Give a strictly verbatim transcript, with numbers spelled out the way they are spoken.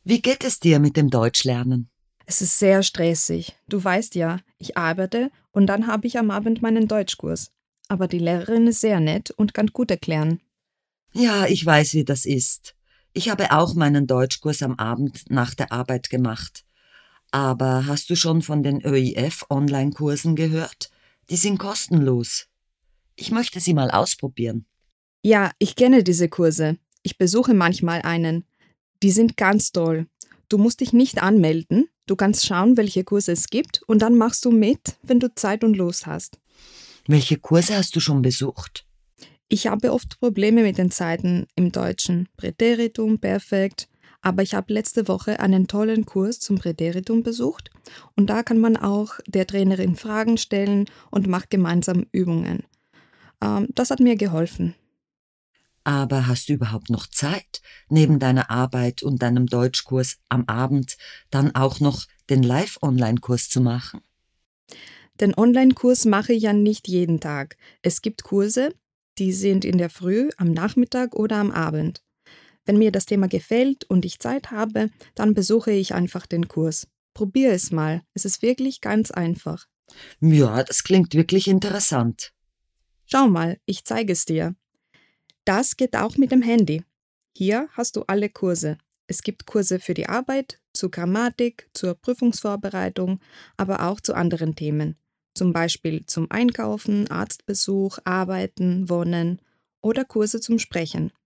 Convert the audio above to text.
Wie geht es dir mit dem Deutschlernen? Es ist sehr stressig. Du weißt ja, ich arbeite und dann habe ich am Abend meinen Deutschkurs. Aber die Lehrerin ist sehr nett und kann gut erklären. Ja, ich weiß, wie das ist. Ich habe auch meinen Deutschkurs am Abend nach der Arbeit gemacht. Aber hast du schon von den Ö I F-Online-Kursen gehört? Die sind kostenlos. Ich möchte sie mal ausprobieren. Ja, ich kenne diese Kurse. Ich besuche manchmal einen. Die sind ganz toll. Du musst dich nicht anmelden. Du kannst schauen, welche Kurse es gibt und dann machst du mit, wenn du Zeit und Lust hast. Welche Kurse hast du schon besucht? Ich habe oft Probleme mit den Zeiten im Deutschen. Präteritum, Perfekt. Aber ich habe letzte Woche einen tollen Kurs zum Präteritum besucht und da kann man auch der Trainerin Fragen stellen und macht gemeinsam Übungen. Ähm, das hat mir geholfen. Aber hast du überhaupt noch Zeit, neben deiner Arbeit und deinem Deutschkurs am Abend dann auch noch den Live-Online-Kurs zu machen? Den Online-Kurs mache ich ja nicht jeden Tag. Es gibt Kurse, die sind in der Früh, am Nachmittag oder am Abend. Wenn mir das Thema gefällt und ich Zeit habe, dann besuche ich einfach den Kurs. Probier es mal. Es ist wirklich ganz einfach. Ja, das klingt wirklich interessant. Schau mal, ich zeige es dir. Das geht auch mit dem Handy. Hier hast du alle Kurse. Es gibt Kurse für die Arbeit, zur Grammatik, zur Prüfungsvorbereitung, aber auch zu anderen Themen. Zum Beispiel zum Einkaufen, Arztbesuch, Arbeiten, Wohnen oder Kurse zum Sprechen.